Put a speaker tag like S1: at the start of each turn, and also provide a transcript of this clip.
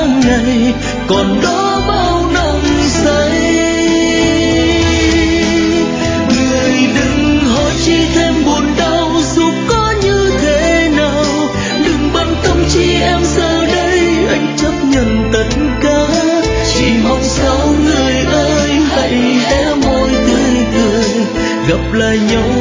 S1: tháng ngày còn đó bao năm say. Người đừng hỏi chi thêm buồn đau dù có như thế nào, đừng bận tâm chi em giờ đây, anh chấp nhận tất cả. Chỉ mong sao người ơi hãy hé môi tươi cười, gặp lại nhau